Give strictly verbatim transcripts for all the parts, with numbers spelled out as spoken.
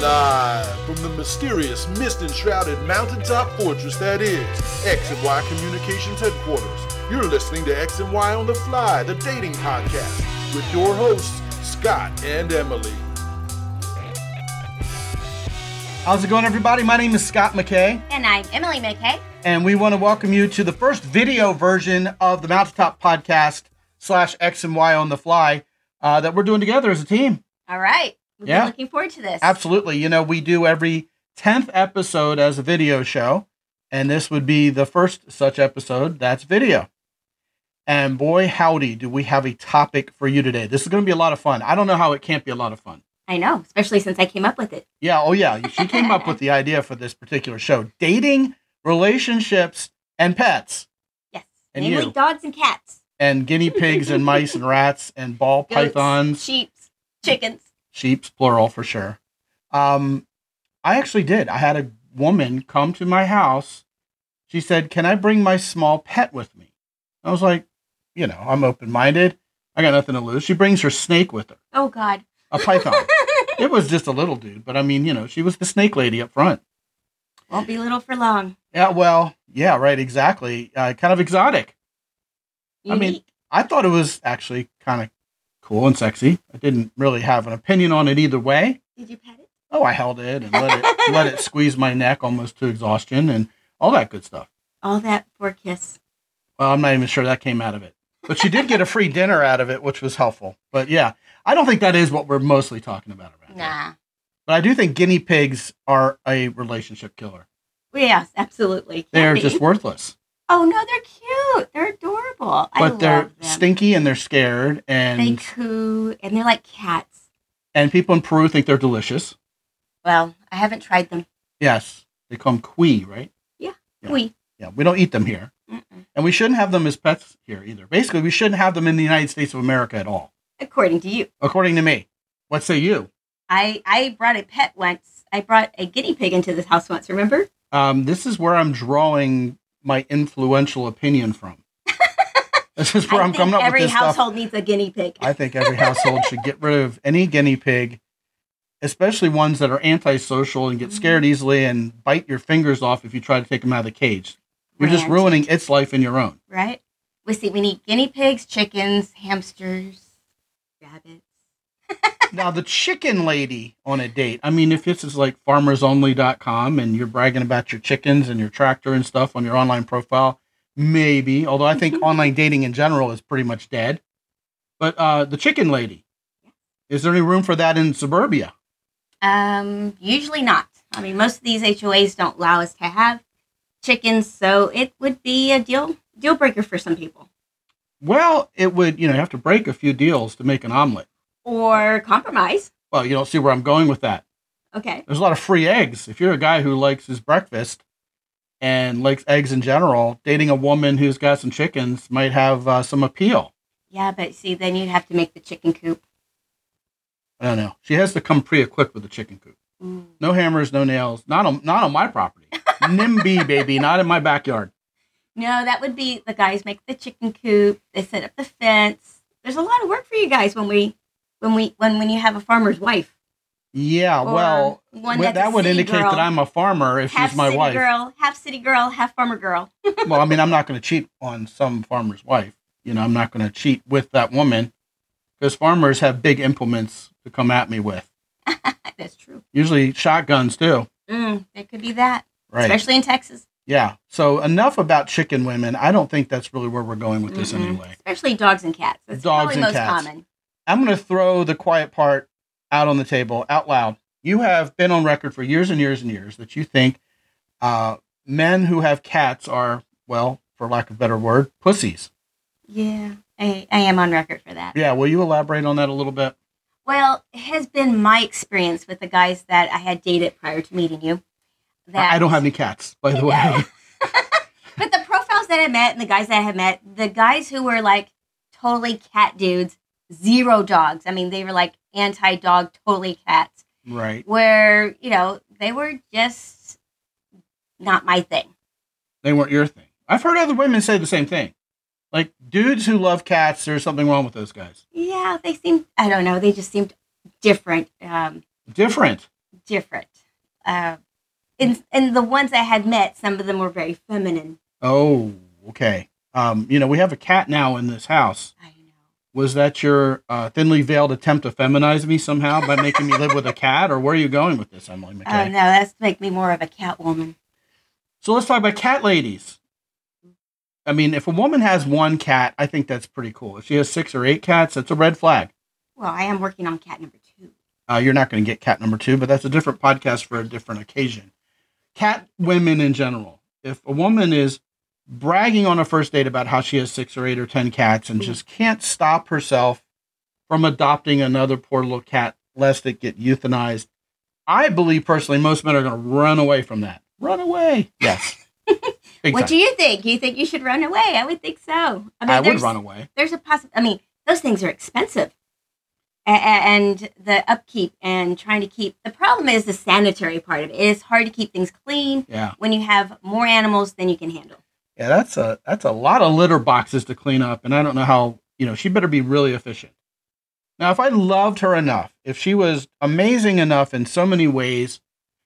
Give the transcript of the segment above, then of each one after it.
Live from the mysterious, mist-enshrouded mountaintop fortress that is X and Y Communications headquarters, you're listening to X and Y on the Fly, the dating podcast, with your hosts, Scott and Emily. How's it going, everybody? My name is Scott McKay. And I'm Emily McKay. And we want to welcome you to the first video version of the Mountaintop Podcast slash X and Y on the Fly uh, that we're doing together as a team. All right. We've yeah. been looking forward to this. Absolutely. You know, we do every tenth episode as a video show, and this would be the first such episode that's video. And boy, howdy, do we have a topic for you today. This is going to be a lot of fun. I don't know how it can't be a lot of fun. I know, especially since I came up with it. Yeah. Oh, yeah. She came up with the idea for this particular show. Dating, relationships, and pets. Yes. And Namely you. dogs and cats. And guinea pigs and mice and rats and ball Goats, pythons. sheep, chickens. Sheep's plural for sure. Um, I actually did. I had a woman come to my house. She said, "Can I bring my small pet with me?" I was like, you know, I'm open-minded. I got nothing to lose. She brings her snake with her. Oh, God. A python. It was just a little dude, but I mean, you know, she was the snake lady up front. Won't be little for long. Yeah, well, yeah, right, exactly. Uh, kind of exotic. Unique. I mean, I thought it was actually kind of cool and sexy. I didn't really have an opinion on it either way. Did you pet it? Oh, I held it and let it let it squeeze my neck almost to exhaustion and all that good stuff. All that for a kiss. Well, I'm not even sure that came out of it. But she did get a free dinner out of it, which was helpful. But yeah, I don't think that is what we're mostly talking about around Nah. here. But I do think guinea pigs are a relationship killer. Yes, absolutely. Can They're be. just worthless. Oh, no, they're cute. They're adorable. I But love they're them. stinky and they're scared. They And, coo, and they're like cats. and people in Peru think they're delicious. Well, I haven't tried them. Yes. They call them cuy, right? Yeah, Yeah. we. Yeah, we don't eat them here. Mm-mm. And we shouldn't have them as pets here either. Basically, we shouldn't have them in the United States of America at all, According to you. according to me. What say you? I, I brought a pet once. I brought a guinea pig into this house once, remember? Um, this is where I'm drawing my influential opinion from. This is where I I'm think coming up with every this household stuff. needs a guinea pig. I think every household should get rid of any guinea pig, especially ones that are antisocial and get scared easily and bite your fingers off if you try to take them out of the cage. You're just Rancid. ruining its life and your own. Right? We see we need guinea pigs, chickens, hamsters, rabbits. Now, the chicken lady on a date, I mean, if this is like farmers only dot com and you're bragging about your chickens and your tractor and stuff on your online profile, maybe. Although I think online dating in general is pretty much dead. But uh, the chicken lady, is there any room for that in suburbia? Um, usually not. I mean, most of these H O As don't allow us to have chickens, so it would be a deal deal breaker for some people. Well, it would, you know, you have to break a few deals to make an omelet. Or compromise. Well, you don't see where I'm going with that. Okay. There's a lot of free eggs. If you're a guy who likes his breakfast and likes eggs in general, dating a woman who's got some chickens might have uh, some appeal. Yeah, but see, then you'd have to make the chicken coop. I don't know. She has to come pre-equipped with the chicken coop. Ooh. No hammers, no nails. Not on, not on my property. NIMBY, baby. Not in my backyard. No, that would be the guys make the chicken coop. They set up the fence. There's a lot of work for you guys when we, when we, when when you have a farmer's wife. Yeah, Or well, one well, that's that a would city indicate girl. that I'm a farmer if Half she's my city wife. girl, half city girl, half farmer girl. Well, I mean, I'm not going to cheat on some farmer's wife. You know, I'm not going to cheat with that woman because farmers have big implements to come at me with. That's true. Usually shotguns too. Mm, it could be that, Right. especially in Texas. Yeah. So enough about chicken women. I don't think that's really where we're going with this Mm-mm. anyway. Especially dogs and cats. That's Dogs probably and most cats. common. I'm going to throw the quiet part out on the table out loud. You have been on record for years and years and years that you think uh, men who have cats are, well, for lack of a better word, pussies. Yeah, I, I am on record for that. Yeah. Will you elaborate on that a little bit? Well, it has been my experience with the guys that I had dated prior to meeting you. That I don't have any cats, by the way. But the profiles that I met and the guys that I have met, the guys who were like totally cat dudes, zero dogs. I mean, they were like anti-dog, totally cats. Right. Where, you know, they were just not my thing. They weren't your thing. I've heard other women say the same thing. Like, dudes who love cats, there's something wrong with those guys. Yeah, they seemed, I don't know, they just seemed different. Um, Different. different. Uh, and, and the ones I had met, some of them were very feminine. Oh, okay. Um, you know, we have a cat now in this house. I know. Was that your uh, thinly veiled attempt to feminize me somehow by making me live with a cat, or where are you going with this, Emily McKay? Oh, no, that's to make me more of a cat woman. So let's talk about cat ladies. I mean, if a woman has one cat, I think that's pretty cool. If she has six or eight cats, that's a red flag. Well, I am working on cat number two. Uh, you're not going to get cat number two, but that's a different podcast for a different occasion. Cat women in general. If a woman is bragging on a first date about how she has six or eight or ten cats and just can't stop herself from adopting another poor little cat lest it get euthanized, I believe personally most men are going to run away from that. Run away. Yes. Big What time. do you think? You think you should run away? I would think so. I mean, I would there's- run away. There's a possi I mean, those things are expensive. A- a- And the upkeep and trying to keep, the problem is the sanitary part of it. It is hard to keep things clean Yeah. when you have more animals than you can handle. Yeah, that's a that's a lot of litter boxes to clean up, and I don't know how, you know, she better be really efficient. Now, if I loved her enough, if she was amazing enough in so many ways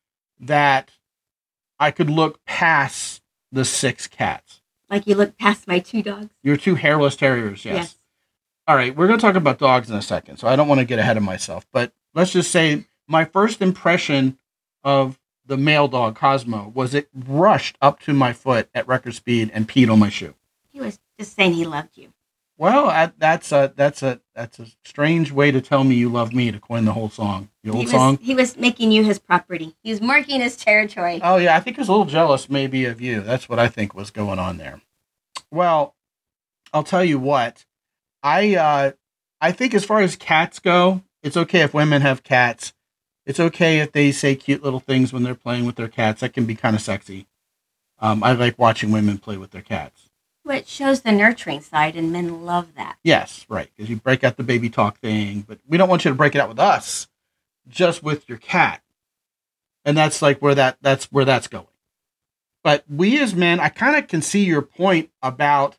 that I could look past the six cats. Like you look past my two dogs. Your two hairless terriers, yes. Yes. All right, we're going to talk about dogs in a second, so I don't want to get ahead of myself, but let's just say my first impression of the male dog, Cosmo, was it rushed up to my foot at record speed and peed on my shoe. He was just saying he loved you. Well, I, that's a that's a that's a strange way to tell me you love me, to coin the whole song, the He old was, song. he was making you his property. He was marking his territory. Oh yeah, I think he was a little jealous maybe of you. That's what I think was going on there. Well, I'll tell you what. I uh, I think as far as cats go, it's okay if women have cats. It's okay if they say cute little things when they're playing with their cats. That can be kind of sexy. Um, I like watching women play with their cats. Well, it shows the nurturing side, and men love that. Yes, right. Because you break out the baby talk thing, but we don't want you to break it out with us, just with your cat. And that's like where that that's where that's going. But we as men, I kind of can see your point about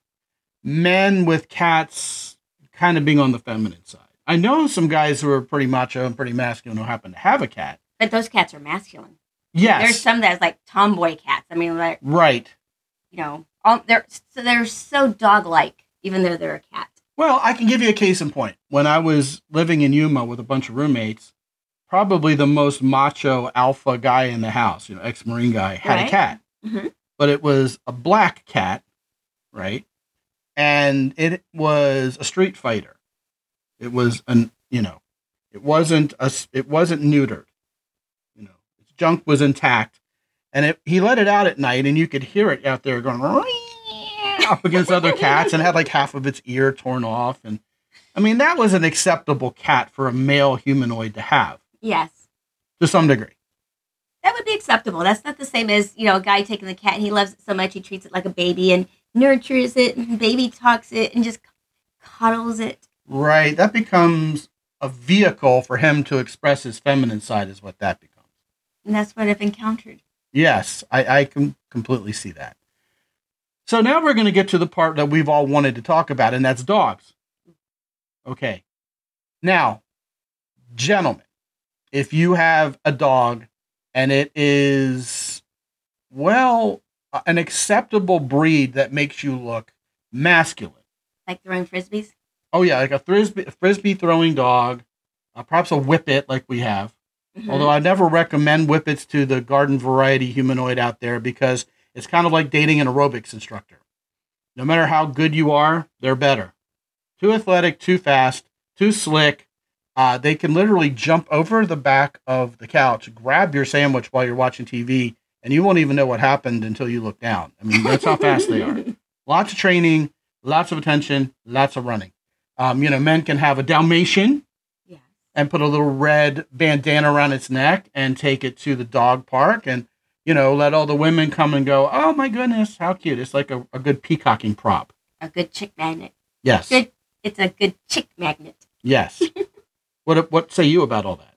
men with cats kind of being on the feminine side. I know some guys who are pretty macho and pretty masculine who happen to have a cat. But those cats are masculine. Yes. There's some that's like tomboy cats. I mean, like, Right. you know, all, they're so they're so dog-like, even though they're a cat. Well, I can give you a case in point. When I was living in Yuma with a bunch of roommates, probably the most macho alpha guy in the house, you know, ex-Marine guy, had Right. a cat. Mm-hmm. But it was a black cat, right? And it was a street fighter. It was an, you know, it wasn't a, it wasn't neutered. You know, its junk was intact, and it, he let it out at night, and you could hear it out there going up against other cats, and had like half of its ear torn off. And I mean, that was an acceptable cat for a male humanoid to have Yes. to some degree. That would be acceptable. That's not the same as, you know, a guy taking the cat and he loves it so much he treats it like a baby and nurtures it and baby talks it and just cuddles it. Right. That becomes a vehicle for him to express his feminine side, is what that becomes. And that's what I've encountered. Yes, I, I can completely see that. So now we're going to get to the part that we've all wanted to talk about, and that's dogs. Okay. Now, gentlemen, if you have a dog and it is, well, an acceptable breed that makes you look masculine. Like throwing frisbees. Oh, yeah, like a frisbee, frisbee throwing dog, uh, perhaps a whippet like we have. Mm-hmm. Although I never recommend whippets to the garden variety humanoid out there, because it's kind of like dating an aerobics instructor. No matter how good you are, they're better. Too athletic, too fast, too slick. Uh, they can literally jump over the back of the couch, grab your sandwich while you're watching T V, and you won't even know what happened until you look down. I mean, that's how fast they are. Lots of training, lots of attention, lots of running. Um, you know, men can have a Dalmatian and put a little red bandana around its neck and take it to the dog park and, you know, let all the women come and go, oh my goodness, how cute. It's like a, a good peacocking prop. A good chick magnet. Yes. Good. It's a good chick magnet. Yes. What what say you about all that?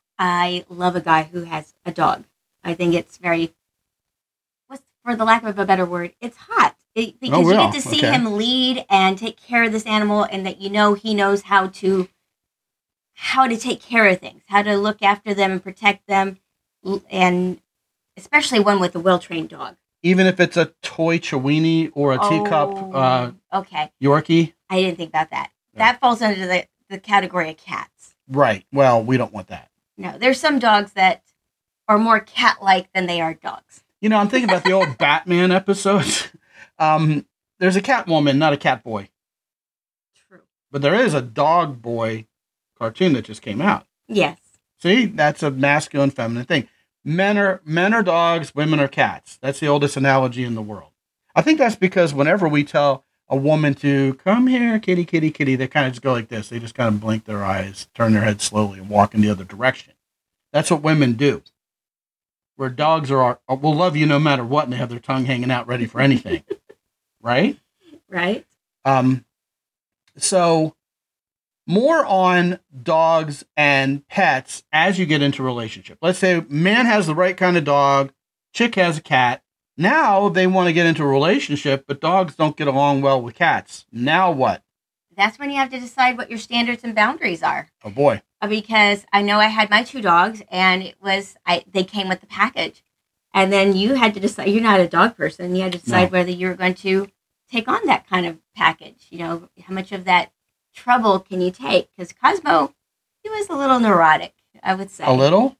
I love a guy who has a dog. I think it's very, what's for the lack of a better word, it's hot. It, because Oh, you well, get to see okay. him lead and take care of this animal, and that you know he knows how to how to take care of things, how to look after them and protect them. l- and especially one with a well-trained dog. Even if it's a toy Chiweenie or a teacup uh, Oh, okay. Yorkie? I didn't think about that. Yeah. That falls under the, the category of cats. Right. Well, we don't want that. No, there's some dogs that are more cat-like than they are dogs. You know, I'm thinking about the old Batman episodes. Um, there's a cat woman, not a cat boy. True. But there is a dog boy cartoon that just came out. Yes. See, that's a masculine, feminine thing. Men are men are dogs, women are cats. That's the oldest analogy in the world. I think that's because whenever we tell a woman to come here, kitty, kitty, kitty, they kind of just go like this. They just kind of blink their eyes, turn their head slowly, and walk in the other direction. That's what women do. Where dogs are, will love you no matter what, and they have their tongue hanging out ready for anything. Right? Right. Um, so more on dogs and pets as you get into a relationship. Let's say man has the right kind of dog, chick has a cat. Now they want to get into a relationship, but dogs don't get along well with cats. Now what? That's when you have to decide what your standards and boundaries are. Oh boy. Uh, Because I know I had my two dogs, and it was I. They came with the package, and then you had to decide. You're not a dog person. You had to decide No. whether you were going to take on that kind of package. You know, how much of that trouble can you take? Because Cosmo, he was a little neurotic, I would say. A little?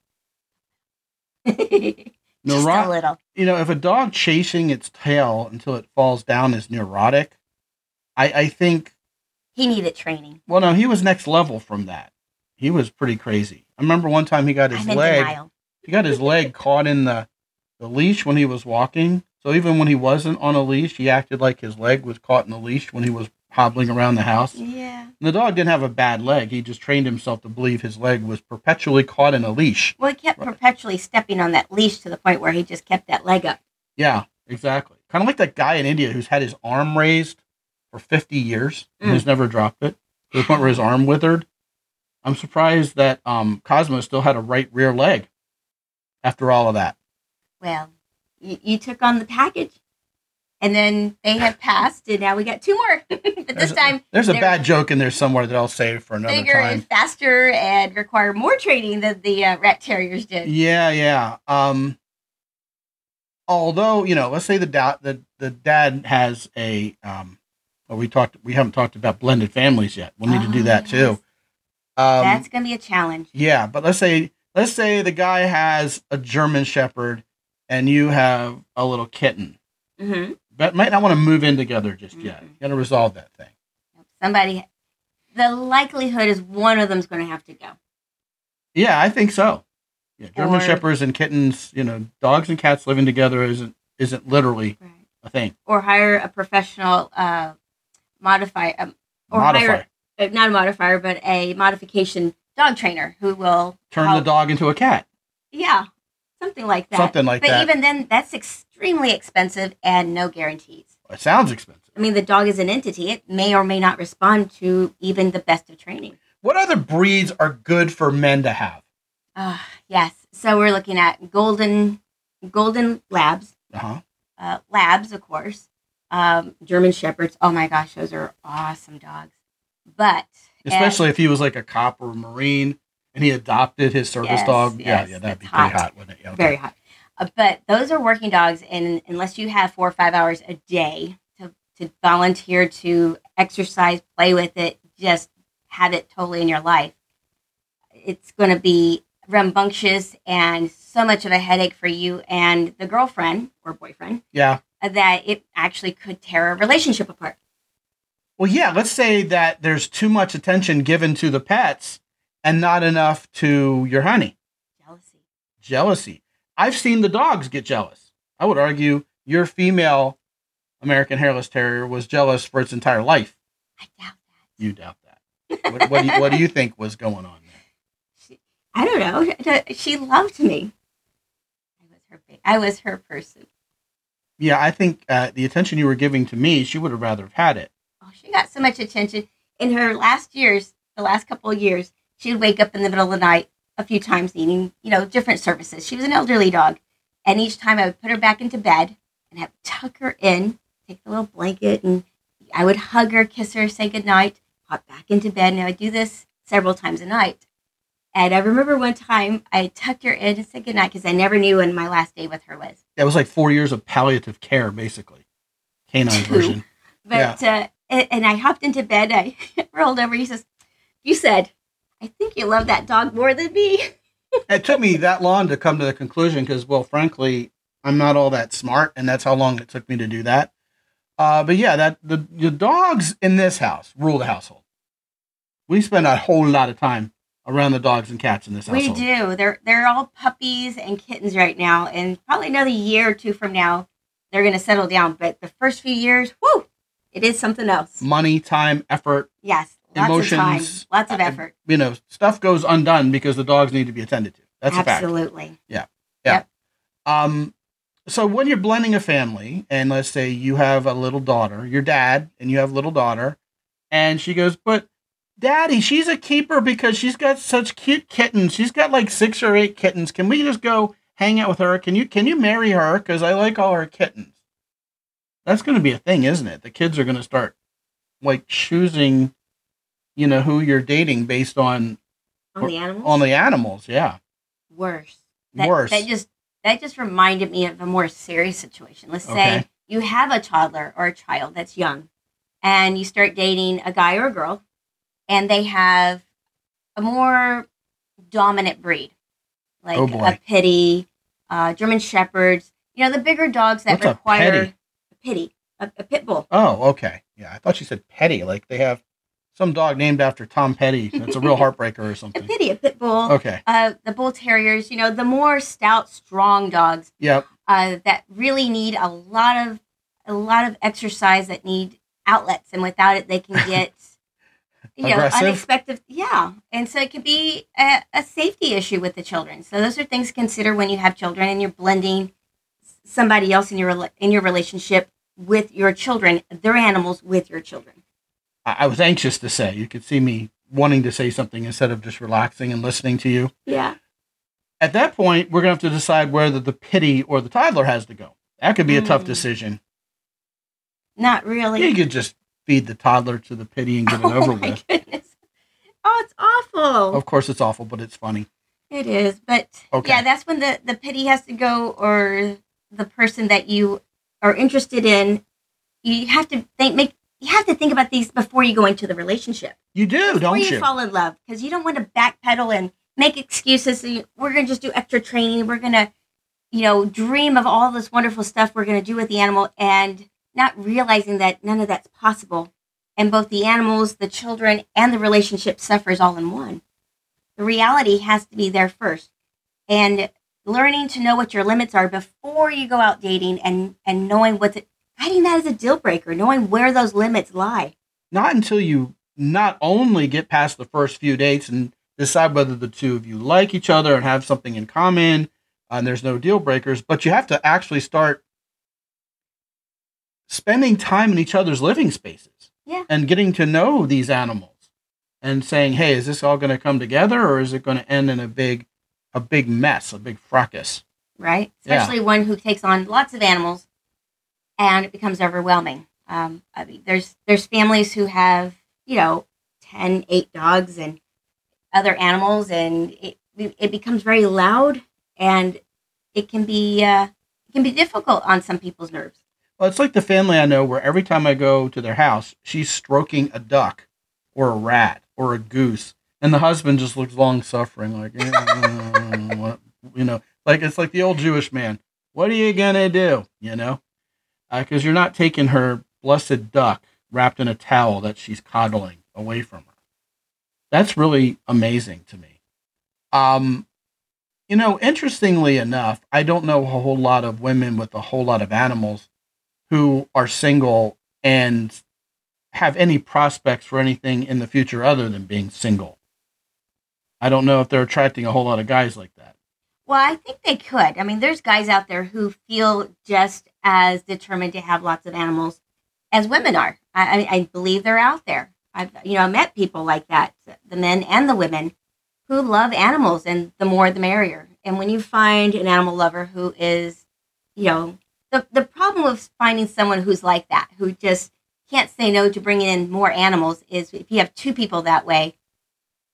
Just Neuro- a little. You know, if a dog chasing its tail until it falls down is neurotic, I, I think, He needed training. well, no, he was next level from that. He was pretty crazy. I remember one time he got his I'm in leg, denial. he got his leg caught in the, the leash when he was walking. So even when he wasn't on a leash, he acted like his leg was caught in the leash when he was hobbling around the house. Yeah. And the dog didn't have a bad leg. He just trained himself to believe his leg was perpetually caught in a leash. Well, he kept perpetually stepping on that leash to the point where he just kept that leg up. Yeah, exactly. Kind of like that guy in India who's had his arm raised for fifty years and Mm. has never dropped it to the point where his arm withered. I'm surprised that um, Cosmo still had a right rear leg after all of that. Well, you, you took on the package, and then they have passed, and now we got two more. but There's this a- time, There's a they're bad joke in there somewhere that I'll save for another bigger time. and faster and require more training than the uh, rat terriers did. Yeah, yeah. Um, although, you know, let's say the da- the the dad has a um, well, we talked we haven't talked about blended families yet. We'll need to do Oh, that yes. too. Um, That's going to be a challenge. yeah, but let's say let's say the guy has a German Shepherd and you have a little kitten. hmm But might not want to move in together just yet. Mhm. You got to resolve that thing. Somebody, the likelihood is one of them's going to have to go. Yeah, I think so. Yeah, German Or- Shepherds and kittens, you know, dogs and cats living together isn't isn't literally Right. a thing. Or hire a professional uh, modifier, um, or Modify. hire uh, not a modifier, but a modification dog trainer who will Turn help- the dog into a cat. Yeah, something like that. Something like but that. even then, that's extremely expensive and no guarantees. It sounds expensive. I mean, the dog is an entity. It may or may not respond to even the best of training. What other breeds are good for men to have? Uh, yes. So we're looking at golden, golden labs, Uh-huh. uh, labs, of course, um, German shepherds. Oh my gosh, those are awesome dogs. But Especially if he was like a cop or a Marine and he adopted his service Yes, dog. yes, yeah, yeah, that'd be it's pretty hot. hot, wouldn't it? Yeah, okay. very hot. Uh, but those are working dogs, and unless you have four or five hours a day to, to volunteer to exercise, play with it, just have it totally in your life, it's going to be rambunctious and so much of a headache for you and the girlfriend or boyfriend Yeah. uh, that it actually could tear a relationship apart. Well, yeah, let's say that there's too much attention given to the pets and not enough to your honey. Jealousy. Jealousy. I've seen the dogs get jealous. I would argue your female American Hairless Terrier was jealous for its entire life. I doubt You doubt that. What, what, do you, what do you think was going on there? I don't know. She loved me. I was her. ba- I was her person. Yeah, I think uh, the attention you were giving to me, she would have rather have had it. Oh, she got so much attention in her last years. The last couple of years, she would wake up in the middle of the night a few times, needing you know different services. She was an elderly dog, and each time I would put her back into bed and have tuck her in, take the little blanket, and I would hug her, kiss her, say goodnight, hop back into bed, and I would do this several times a night. And I remember one time I tucked her in and said goodnight because I never knew when my last day with her was. That was like four years of palliative care, basically. Canine Two. version. But, Yeah. uh, and, and I hopped into bed. I rolled over. He says, you said, I think you love that dog more than me. It took me that long to come to the conclusion because, well, frankly, I'm not all that smart, and that's how long it took me to do that. Uh, but yeah, that the, the dogs in this house rule the household. We spend a whole lot of time around the dogs and cats in this We household. do. They're they're all puppies and kittens right now, and probably another year or two from now, they're going to settle down. But the first few years, whoo, it is something else. Money, time, effort, Yes, lots emotions, of time, lots of uh, effort. you know, stuff goes undone because the dogs need to be attended to. That's a fact. Absolutely. Yeah. Yeah. Yep. Um, so when you're blending a family, and let's say you have a little daughter, your dad, and you have a little daughter, and she goes, but Daddy, she's a keeper because she's got such cute kittens. She's got like six or eight kittens. Can we just go hang out with her? Can you can you marry her? Because I like all her kittens. That's going to be a thing, isn't it? The kids are going to start like choosing, you know, who you're dating based on On the animals? on the animals. Yeah, Worse. That, worse. That just that just reminded me of a more serious situation. Let's Okay. say you have a toddler or a child that's young, and you start dating a guy or a girl, and they have a more dominant breed, like Oh, boy. a pitty, uh, German shepherds. You know, the bigger dogs that What's a require pitty? a pitty, a, a pit bull. Oh, okay. Yeah, I thought you said Petty. Like they have some dog named after Tom Petty. That's a real heartbreaker or A something. pitty, a pit bull. Okay. Uh, the bull terriers. You know, the more stout, strong dogs. Yep. Uh, that really need a lot of a lot of exercise, that need outlets, and without it they can get you know Aggressive? unexpected. Yeah, and so it could be a, a safety issue with the children. So those are things to consider when you have children and you're blending somebody else in your rela- in your relationship with your children, their animals with your children. I, I was anxious to say. You could see me wanting to say something instead of just relaxing and listening to you. Yeah. At that point, we're going to have to decide whether the pitty or the toddler has to go. That could be a tough Mm. decision. Not really. You could just feed the toddler to the pitty and get it over Oh my with. goodness. Oh, it's awful. Of course, it's awful, but it's funny. It is, but Okay. yeah, that's when the, the pity has to go, or the person that you are interested in. You have to think, make you have to think about these before you go into the relationship. You do, Before don't you you? fall in love, because you don't want to backpedal and make excuses. So you- we're going to just do extra training. We're going to, you know, dream of all this wonderful stuff we're going to do with the animal, and not realizing that none of that's possible. And both the animals, the children, and the relationship suffers all in one. The reality has to be there first. And learning to know what your limits are before you go out dating, and, and knowing what's it, hiding that as a deal breaker, knowing where those limits lie. Not until you not only get past the first few dates and decide whether the two of you like each other and have something in common, and there's no deal breakers, but you have to actually start spending time in each other's living spaces. Yeah. And getting to know these animals and saying, hey, is this all going to come together, or is it going to end in a big, a big mess, a big fracas? Right? Yeah. Especially one who takes on lots of animals, and it becomes overwhelming. Um, I mean, there's there's families who have, you know, ten, eight dogs and other animals, and it it becomes very loud, and it can be uh, it can be difficult on some people's nerves. Well, it's like the family I know where every time I go to their house, she's stroking a duck or a rat or a goose. And the husband just looks long suffering, like, "Eh, what?" You know, like it's like the old Jewish man. What are you going to do? You know, because uh, you're not taking her blessed duck wrapped in a towel that she's coddling away from her. That's really amazing to me. Um, you know, interestingly enough, I don't know a whole lot of women with a whole lot of animals who are single and have any prospects for anything in the future other than being single. I don't know if they're attracting a whole lot of guys like that. Well, I think they could. I mean, there's guys out there who feel just as determined to have lots of animals as women are. I, I, I believe they're out there. I've, you know, met people like that, the men and the women, who love animals, and the more the merrier. And when you find an animal lover who is, you know, the the problem with finding someone who's like that, who just can't say no to bringing in more animals, is if you have two people that way,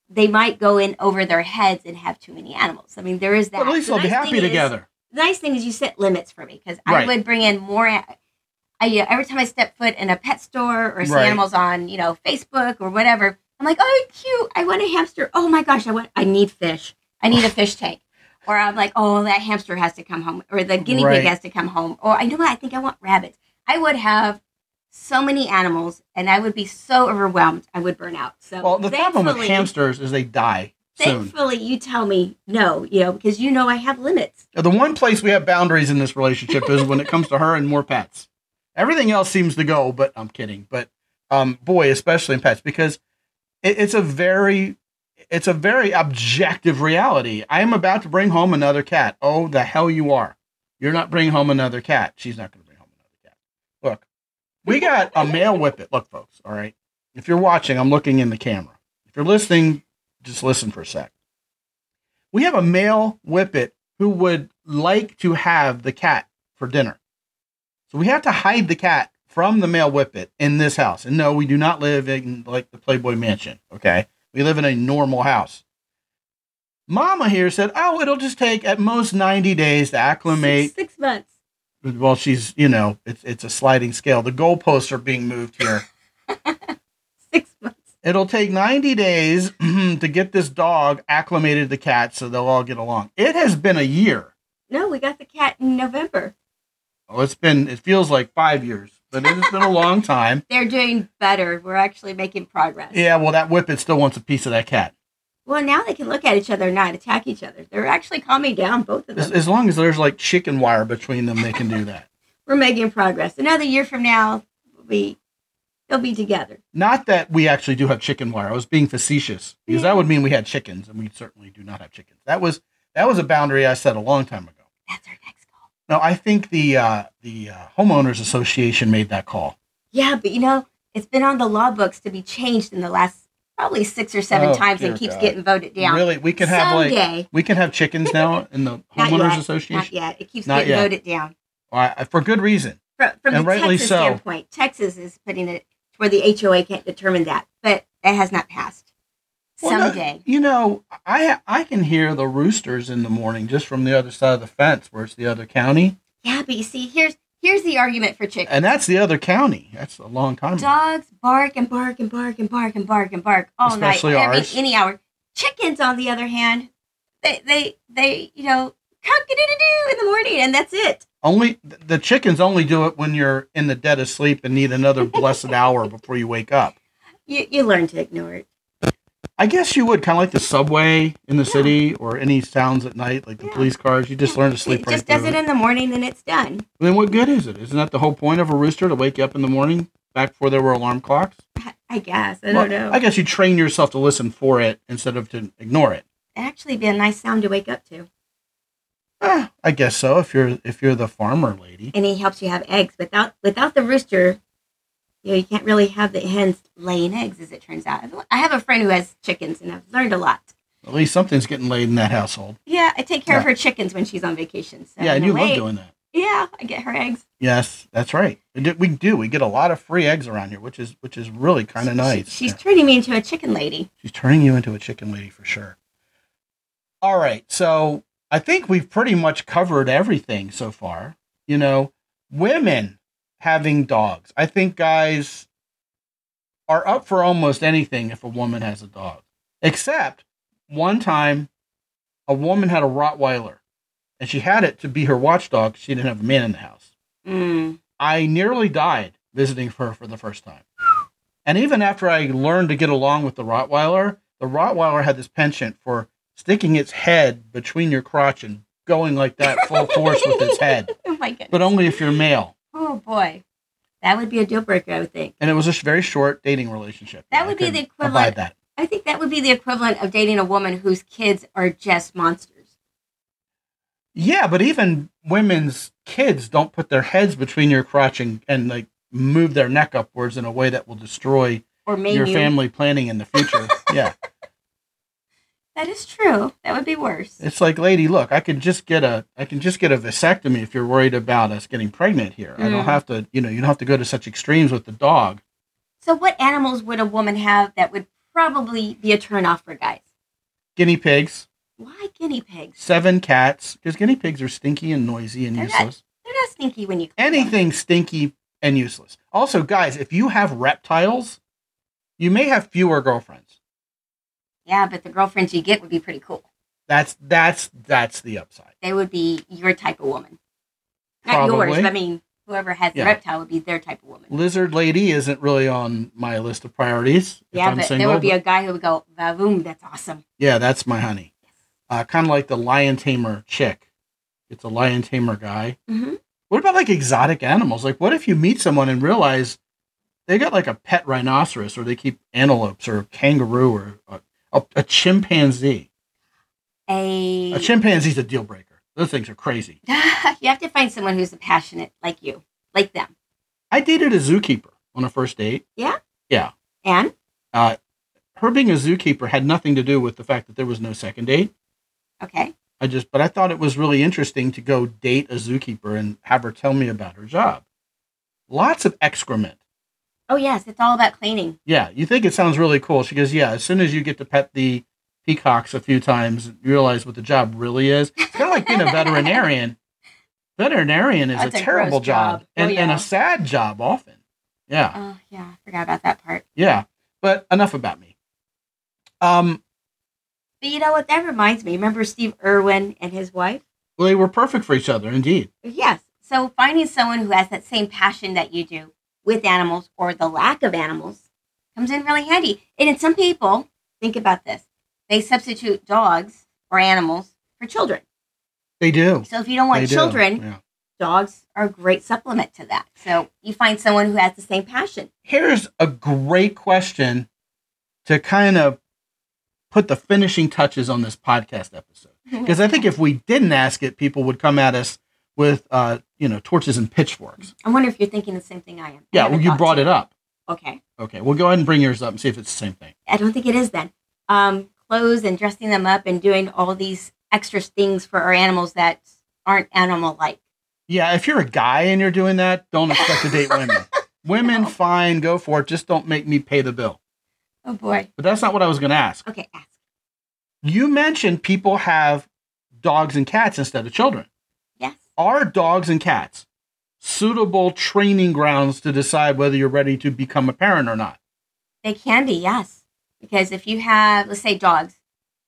they might go in over their heads and have too many animals. I mean, there is that. But at least The they'll be nice happy thing is- together. The nice thing is you set limits for me because Right. I would bring in more. a- I uh, every time I step foot in a pet store or see Right. animals on, you know, Facebook or whatever, I'm like, oh, cute! I want a hamster. Oh my gosh, I want. I need fish. I need a fish tank. Or I'm like, oh, that hamster has to come home, or the guinea Right. pig has to come home. Or I know what I think I want rabbits. I would have so many animals, and I would be so overwhelmed. I would burn out. So Well, the problem with thankfully- hamsters is they die soon. Thankfully, you tell me no, you know, because you know I have limits. The one place we have boundaries in this relationship is when it comes to her and more pets. Everything else seems to go, but I'm kidding. But um, boy, especially in pets, because it, it's a very, it's a very objective reality. I am about to bring home another cat. Oh, the hell you are! You're not bringing home another cat. She's not going to bring home another cat. Look, we got a male whippet. Look, folks. All right. If you're watching, I'm looking in the camera. If you're listening, just listen for a sec. We have a male whippet who would like to have the cat for dinner. So we have to hide the cat from the male whippet in this house. And no, we do not live in like the Playboy Mansion. Okay. We live in a normal house. Mama here said, oh, it'll just take at most ninety days to acclimate. Six, six months. Well, she's, you know, it's, it's a sliding scale. The goalposts are being moved here. Six months. It'll take ninety days to get this dog acclimated to the cat so they'll all get along. It has been a year. No, we got the cat in November. Oh, it's been, it feels like five years, but it has been a long time. They're doing better. We're actually making progress. Yeah, well, that whippet still wants a piece of that cat. Well, now they can look at each other and not attack each other. They're actually calming down, both of As, them. as long as there's like chicken wire between them, they can do that. We're making progress. Another year from now, we they'll be together. Not that we actually do have chicken wire. I was being facetious because Yeah. that would mean we had chickens, and we certainly do not have chickens. That was that was a boundary I set a long time ago. That's our next call. No, I think the uh, the uh, homeowners association made that call. Yeah, but you know, it's been on the law books to be changed in the last probably six or seven Oh, times dear and keeps God. getting voted down. Really, we can have like Someday. we can have chickens now in the Not homeowners yet. association. Not yet. It keeps Not getting yet. voted down. All right, for good reason. From, from And the rightly Texas so. standpoint, Texas is putting it where the H O A can't determine that, but that has not passed. Well, no, Someday. you know, I I can hear the roosters in the morning just from the other side of the fence, where it's the other county, Yeah, but you see, here's here's the argument for chickens. and that's the other county. That's a long time. ago. Dogs bark and bark and bark and bark and bark and bark all Especially night. ours. I mean, any hour. Chickens, on the other hand, they they they you know cock-a-doodle-doo in the morning, and that's it. Only the chickens only do it when you're in the dead of sleep and need another blessed hour before you wake up. You you learn to ignore it. I guess you would kind of like the subway in the Yeah. city or any sounds at night, like the Yeah. police cars. You just learn to sleep It right just does through it in the morning, and it's done. Then what good is it? Isn't that the whole point of a rooster, to wake you up in the morning back before there were alarm clocks? I, I guess I Well, don't know. I guess you train yourself to listen for it instead of to ignore it. It'd actually be a nice sound to wake up to, Eh, I guess so. If you're if you're the farmer lady, and it helps you have eggs. Without without the rooster, you know, you can't really have the hens laying eggs, as it turns out. I have a friend who has chickens, and I've learned a lot. at least something's getting laid in that household. Yeah, I take care of Yeah. her chickens when she's on vacation. So Yeah, and in a you love way- doing that. Yeah, I get her eggs. Yes, that's right. We do- We do. We get a lot of free eggs around here, which is which is really kind of She- nice. She's Yeah. turning me into a chicken lady. She's turning you into a chicken lady for sure. All right, so I think we've pretty much covered everything so far. You know, women having dogs. I think guys are up for almost anything if a woman has a dog. Except one time a woman had a Rottweiler and she had it to be her watchdog. She didn't have a man in the house. Mm. I nearly died visiting her for the first time. And even after I learned to get along with the Rottweiler, the Rottweiler had this penchant for sticking its head between your crotch and going like that full force with its head, Oh my goodness. but only if you're male. Oh boy, that would be a deal breaker, I would think. And it was a very short dating relationship. That I would be the couldn't equivalent- abide that. I think that would be the equivalent of dating a woman whose kids are just monsters. Yeah, but even women's kids don't put their heads between your crotch and, and like move their neck upwards in a way that will destroy Or maybe your family planning in the future. Yeah. that is true. That would be worse. It's like, lady, look, I can just get a, I can just get a vasectomy if you're worried about us getting pregnant here. I Mm. don't have to, you know, you don't have to go to such extremes with the dog. So, what animals would a woman have that would probably be a turnoff for guys. Guinea pigs. Why guinea pigs? Seven cats. Because guinea pigs are stinky and noisy and They're useless. Not, they're not stinky when you clean Anything stinky and useless. Also, guys, if you have reptiles, you may have fewer girlfriends. Yeah, but the girlfriends you get would be pretty cool. That's that's that's the upside. They would be your type of woman. Not Probably. yours, but I mean, whoever has the Yeah. reptile would be their type of woman. Lizard lady isn't really on my list of priorities. If Yeah, I'm but single, there would be but- a guy who would go, "Vavoom, that's awesome." Yeah, that's my honey. Uh, kind of like the lion tamer chick. It's a lion tamer guy. Mm-hmm. What about like exotic animals? Like, what if you meet someone and realize they got like a pet rhinoceros, or they keep antelopes, or a kangaroo, or a, a, a chimpanzee? A, A chimpanzee's a deal breaker. Those things are crazy. you have to find someone who's passionate like you, like them. I dated a zookeeper on a first date. Yeah? Yeah. And? Uh, her being a zookeeper had nothing to do with the fact that there was no second date. Okay. I just, but I thought it was really interesting to go date a zookeeper and have her tell me about her job. Lots of excrement. Oh, yes. It's all about cleaning. Yeah. You think it sounds really cool. She goes, yeah, as soon as you get to pet the peacocks a few times, you realize what the job really is. It's kind of like being a veterinarian. Veterinarian is That's a a terrible gross job, job. Oh, and, and yeah. a sad job often. Yeah. Oh, yeah. I forgot about that part. Yeah. But enough about me. Um, But you know what? That reminds me. Remember Steve Irwin and his wife? well, they were perfect for each other, indeed. Yes. So finding someone who has that same passion that you do with animals or the lack of animals comes in really handy. And in some people, think about this. They substitute dogs or animals for children. They do. So if you don't want They do. children, Yeah. dogs are a great supplement to that. So you find someone who has the same passion. Here's a great question to kind of put the finishing touches on this podcast episode. Because I think if we didn't ask it, people would come at us with, uh, you know, torches and pitchforks. I wonder if you're thinking the same thing I am. I Yeah, haven't well, you thought brought to. it up. Okay. Okay, we'll go ahead and bring yours up and see if it's the same thing. I don't think it is then. Um, clothes and dressing them up and doing all these extra things for our animals that aren't animal-like. Yeah, if you're a guy and you're doing that, don't expect to date women. Women, No. fine, go for it. Just don't make me pay the bill. Oh, boy. But that's not what I was going to ask. Okay, ask. You mentioned people have dogs and cats instead of children. Yes. Are dogs and cats suitable training grounds to decide whether you're ready to become a parent or not? They can be, yes. Because if you have, let's say, dogs,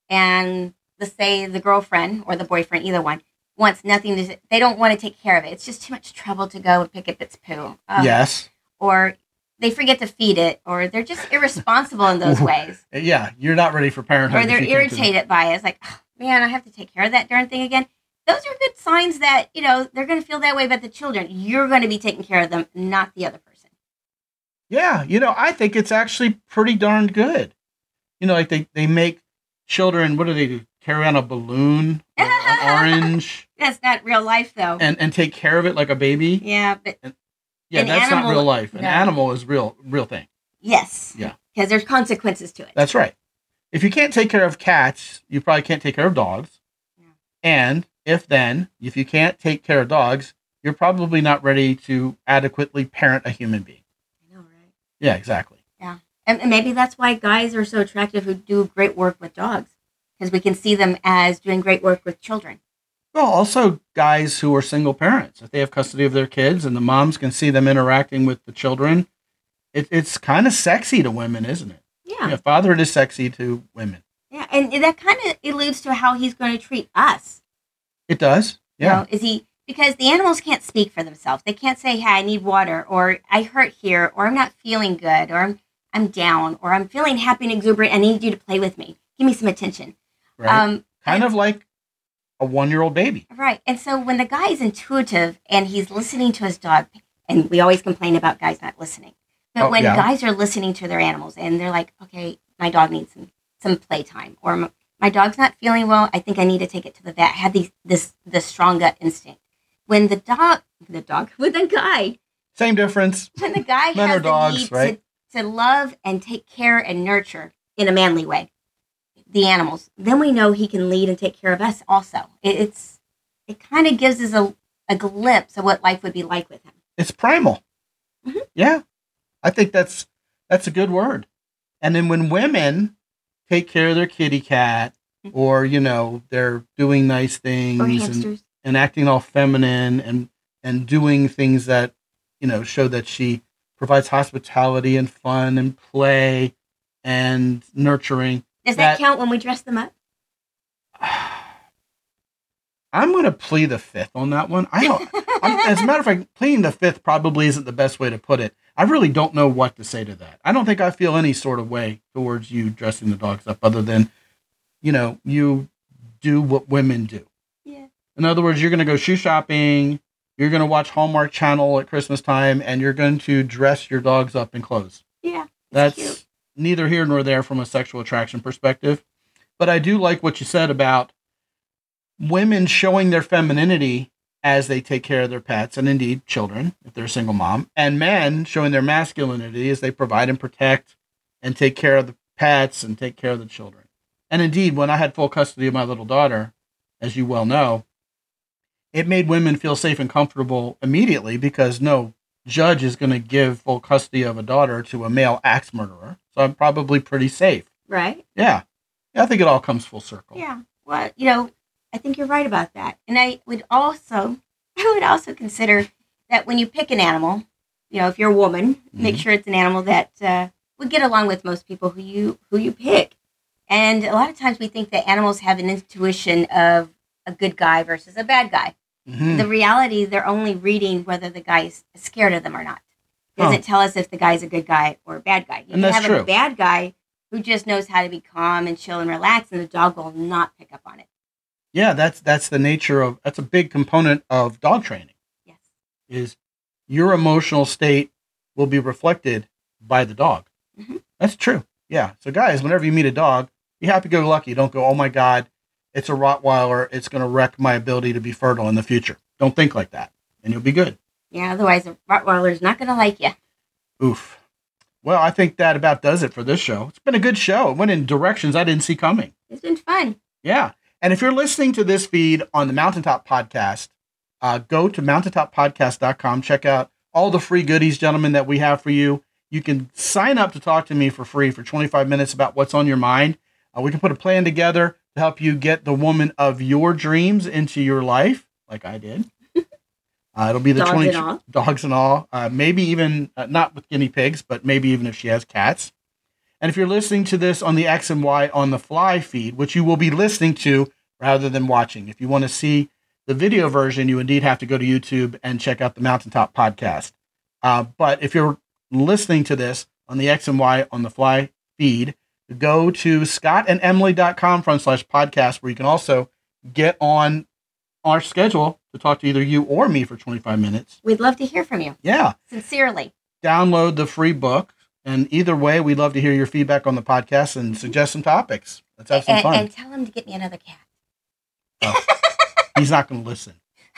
and let's say the girlfriend or the boyfriend, either one, wants nothing to, they don't want to take care of it. It's just too much trouble to go and pick up its poo. Ugh. Yes. Or they forget to feed it, or they're just irresponsible in those Ooh. ways. Yeah, you're not ready for parenthood. Or if they're you can't do that. irritated by it. It's like, oh, man, I have to take care of that darn thing again. Those are good signs that, you know, they're going to feel that way about the children. You're going to be taking care of them, not the other person. Yeah, you know, I think it's actually pretty darn good. You know, like they, they make children, what do they do? Carry on a balloon, or an orange, That's not real life, though. and, and take care of it like a baby. Yeah, but Yeah, An that's not animal- real life. An no. animal is real, real thing. yes. Yeah. Because there's consequences to it. That's right. If you can't take care of cats, you probably can't take care of dogs. Yeah. And if then, if you can't take care of dogs, you're probably not ready to adequately parent a human being. I know, right? Yeah, exactly. And, and maybe that's why guys are so attractive who do great work with dogs. Because we can see them as doing great work with children. Well, also guys who are single parents, if they have custody of their kids and the moms can see them interacting with the children, it, it's kind of sexy to women, isn't it? Yeah. Yeah, fatherhood is sexy to women. Yeah. And that kind of alludes to how he's going to treat us. It does. You Yeah. know, is he, because the animals can't speak for themselves. They can't say, hey, I need water, or I hurt here, or I'm not feeling good, or I'm, I'm down, or I'm feeling happy and exuberant. I need you to play with me. Give me some attention. Right. Um, kind of like a one-year-old baby. Right. And so when the guy is intuitive and he's listening to his dog, and we always complain about guys not listening, but Oh, when yeah. guys are listening to their animals and they're like, okay, my dog needs some, some playtime, or my, my dog's not feeling well, I think I need to take it to the vet. I have these, this, this strong gut instinct. When the dog, the dog, with the guy, Same difference. when the guy Men has are dogs, the need right? to, to love and take care and nurture in a manly way the animals, then we know he can lead and take care of us also. It, it's it kind of gives us a, a glimpse of what life would be like with him. It's primal. Mhm. Yeah. I think that's that's a good word. And then when women take care of their kitty cat, or, you know, they're doing nice things Or and, hamsters. and acting all feminine and, and doing things that, you know, show that she provides hospitality and fun and play and nurturing. Does that, that- count when we dress them up? I'm going to plead the fifth on that one. I don't. I'm, as a matter of fact, pleading the fifth probably isn't the best way to put it. I really don't know what to say to that. I don't think I feel any sort of way towards you dressing the dogs up, other than, you know, you do what women do. Yeah. In other words, you're going to go shoe shopping. You're going to watch Hallmark Channel at Christmas time, and you're going to dress your dogs up in clothes. Yeah. That's cute. neither here nor there from a sexual attraction perspective. But I do like what you said about women showing their femininity as they take care of their pets, and indeed children, if they're a single mom, and men showing their masculinity as they provide and protect and take care of the pets and take care of the children. And indeed, when I had full custody of my little daughter, as you well know, it made women feel safe and comfortable immediately, because no judge is going to give full custody of a daughter to a male axe murderer. So I'm probably pretty safe. Right? Yeah. I think it all comes full circle. Yeah. Well, you know, I think you're right about that. And I would also, I would also consider that when you pick an animal, you know, if you're a woman, mm-hmm. make sure it's an animal that uh, would get along with most people who you who you pick. And a lot of times we think that animals have an intuition of a good guy versus a bad guy. Mm-hmm. The reality, they're only reading whether the guy is scared of them or not. It doesn't Huh. tell us if the guy's a good guy or a bad guy. You And can that's have true. a bad guy who just knows how to be calm and chill and relax, and the dog will not pick up on it. Yeah, that's that's the nature of, that's a big component of dog training, Yes. is your emotional state will be reflected by the dog. Mhm. That's true. Yeah. So guys, whenever you meet a dog, be happy-go-lucky. Don't go, oh my God, it's a Rottweiler. It's going to wreck my ability to be fertile in the future. Don't think like that, and you'll be good. Yeah, otherwise a Rottweiler's not going to like you. Oof. Well, I think that about does it for this show. It's been a good show. It went in directions I didn't see coming. It's been fun. Yeah. And if you're listening to this feed on the Mountaintop Podcast, uh, go to mountaintop podcast dot com. Check out all the free goodies, gentlemen, that we have for you. You can sign up to talk to me for free for twenty-five minutes about what's on your mind. Uh, we can put a plan together to help you get the woman of your dreams into your life, like I did. Uh, it'll be the Dogs twenty and all. dogs and all. Uh, maybe even uh, not with guinea pigs, but maybe even if she has cats. And if you're listening to this on the X and Y on the Fly feed, which you will be listening to rather than watching, if you want to see the video version, you indeed have to go to YouTube and check out the Mountaintop Podcast. Uh, but if you're listening to this on the X and Y on the Fly feed, go to scottandemily.com front slash podcast, where you can also get on our schedule to talk to either you or me for twenty-five minutes. We'd love to hear from you. Yeah. Sincerely. Download the free book. And either way, we'd love to hear your feedback on the podcast and suggest some topics. Let's have some and, fun. and tell him to get me another cat. Oh, he's not going to listen.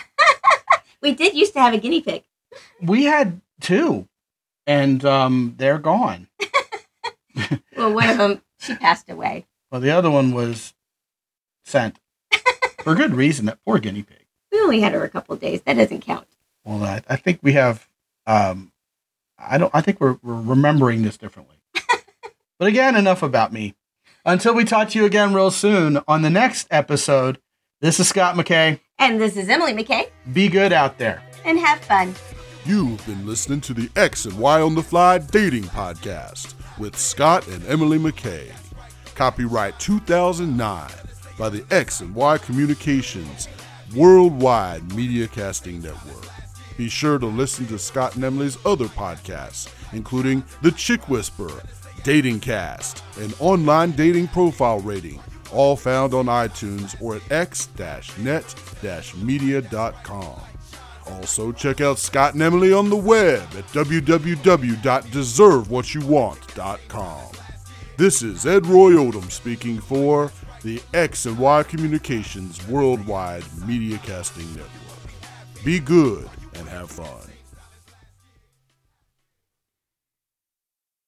We did used to have a guinea pig. We had two, and um, they're gone. Well, one of them, she passed away. Well, the other one was sent for good reason. That poor guinea pig. We only had her a couple of days. That doesn't count. Well, I, I think we have. Um, I don't. I think we're, we're remembering this differently. But again, enough about me. Until we talk to you again real soon on the next episode. This is Scott McKay. And this is Emily McKay. Be good out there. And have fun. You've been listening to the X and Y on the Fly Dating Podcast with Scott and Emily McKay. Copyright two thousand nine by the X and Y Communications Worldwide Media Casting Network. Be sure to listen to Scott and Emily's other podcasts, including The Chick Whisperer, Dating Cast, and Online Dating Profile Rating, all found on iTunes or at x net media dot com. Also, check out Scott and Emily on the web at w w w dot deserve what you want dot com. This is Ed Roy Odom speaking for the X and Y Communications Worldwide Media Casting Network. Be good and have fun.